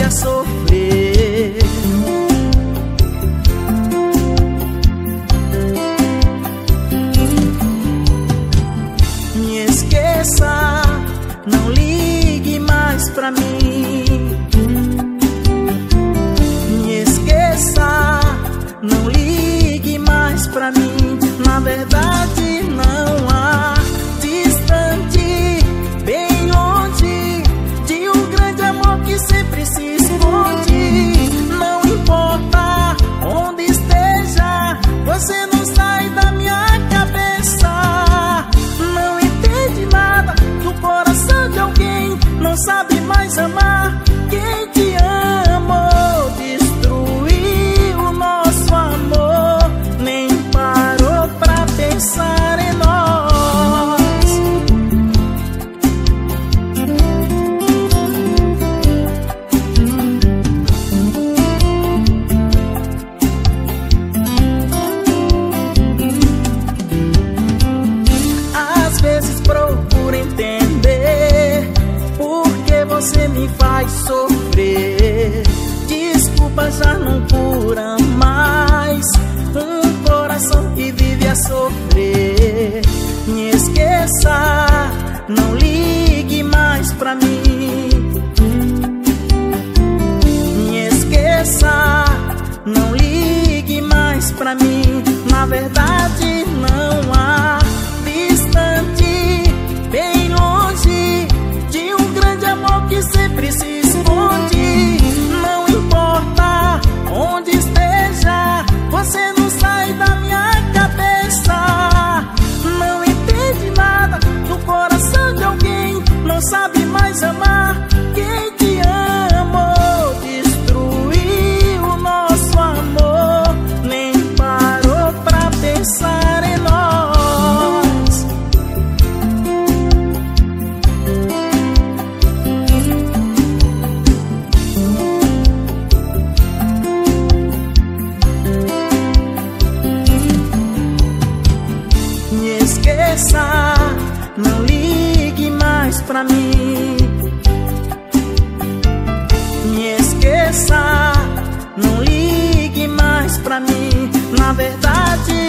a sofrer. Me esqueça, não ligue mais pra mim. Me esqueça, não ligue mais pra mim. Na verdade não há distante, bem longe de um grande amor que sempre se esconde. Não importa onde esteja, você não sai da minha cabeça. Não entende nada do coração de alguém, não sabe mais amar quem te amou. Destruiu o nosso amor, nem parou pra pensar em nós. Às vezes procuro entender por que você me faz sofrer. Desculpa, já não cura mais um coração que vive a sofrer. Me esqueça, não ligue mais pra mim. Me esqueça, não ligue mais pra mim. Na verdade não há distante, bem longe de um grande amor que sempre se esconde. Não importa onde esteja, você não sai da minha cabeça. Não entende nada do coração de alguém, não sabe mais amar quem te amou. Destruiu o nosso amor, nem parou pra pensar em nós. Me esqueça, não ligue mais pra mim. Me esqueça, não ligue mais pra mim. Na verdade